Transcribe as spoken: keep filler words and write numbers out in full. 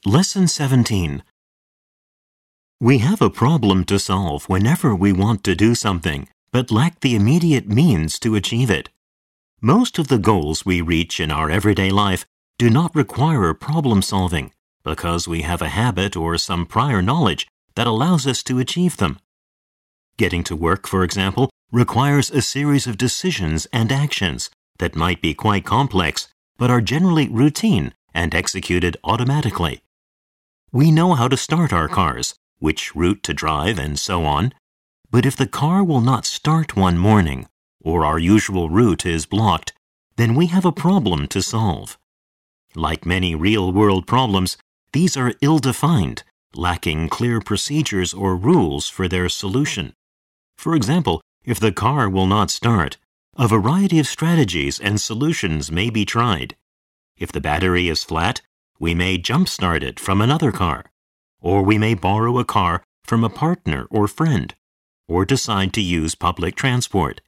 Lesson seventeen. We have a problem to solve whenever we want to do something, but lack the immediate means to achieve it. Most of the goals we reach in our everyday life do not require problem solving because we have a habit or some prior knowledge that allows us to achieve them. Getting to work, for example, requires a series of decisions and actions that might be quite complex, but are generally routine and executed automatically. We know how to start our cars, which route to drive, and so on. But if the car will not start one morning, or our usual route is blocked, then we have a problem to solve. Like many real-world problems, these are ill-defined, lacking clear procedures or rules for their solution. For example, if the car will not start, a variety of strategies and solutions may be tried. If the battery is flat, we may jump-start it from another car, or we may borrow a car from a partner or friend, or decide to use public transport.